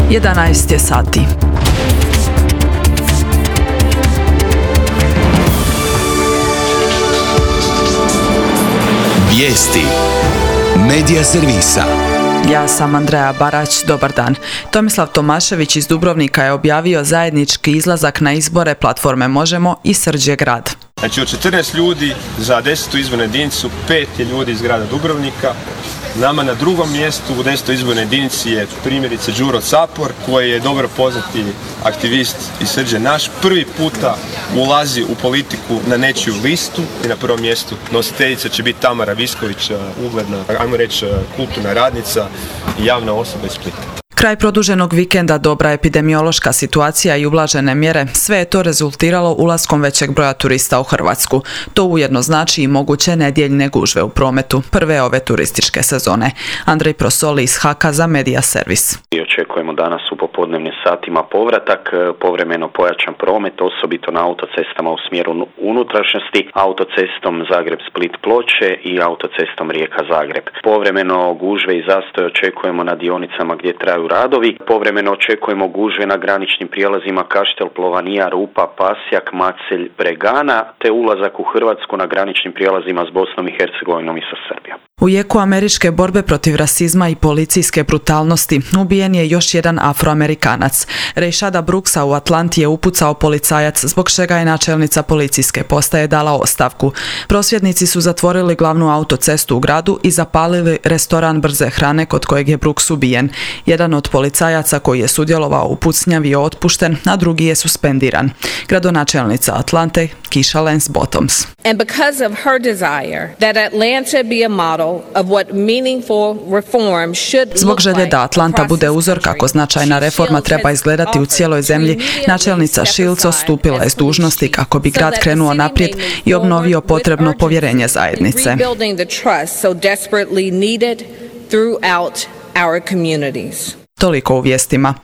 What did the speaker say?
11 je sati. Vijesti Medija servisa. Ja sam Andreja Barać, dobar dan. Tomislav Tomašević iz Dubrovnika je objavio zajednički izlazak na izbore platforme Možemo i Srđe grad. Znači od 14 ljudi za 10. izbornu jedinicu, 5 je ljudi iz grada Dubrovnika. Nama na drugom mjestu u 10. izbornoj jedinici je primjerice Đuro Capor, koji je dobro poznati aktivist iz Srđe naš. Prvi puta ulazi u politiku na nečiju listu i na prvom mjestu nositeljica će biti Tamara Visković, ugledna, ajmo reći, kulturna radnica i javna osoba iz Splita. Kraj produženog vikenda, dobra epidemiološka situacija i ublažene mjere, sve je to rezultiralo ulaskom većeg broja turista u Hrvatsku. To ujedno znači i moguće nedjeljne gužve u prometu, prve ove turističke sezone. Andrej Prosoli iz HAK-a za Medija servis. Očekujemo danas u popodnevnim satima povratak, povremeno pojačan promet, osobito na autocestama u smjeru unutrašnjosti, autocestom Zagreb-Split-Ploče i autocestom Rijeka-Zagreb. Povremeno gužve i zastoj očekujemo na dionicama gdje traju radovi. Povremeno očekujemo gužve na graničnim prijelazima Kaštel, Plovanija, Rupa, Pasjak, Macelj, Bregana, te ulazak u Hrvatsku na graničnim prijelazima s Bosnom i Hercegovinom i sa Srbijom. U jeku američke borbe protiv rasizma i policijske brutalnosti ubijen je još jedan Afroamerikanac. Rayshada Brooksa u Atlanti je upucao policajac, zbog čega je načelnica policijske postaje dala ostavku. Prosvjednici su zatvorili glavnu autocestu u gradu i zapalili restoran brze hrane kod kojeg je Brooks ubijen. Jedan od policajaca koji je sudjelovao u pucnjavi je otpušten, a drugi je suspendiran. Gradonačelnica Atlante, Keisha Lance Bottoms. And because of her desire that Atlanta be a model of what meaningful reform should look like. Zbog želje da Atlanta bude uzor kako značajna reforma treba izgledati u cijeloj zemlji, načelnica Shields odstupila je s dužnosti kako bi grad krenuo naprijed i obnovio potrebno povjerenje zajednice. Toliko u vijestima.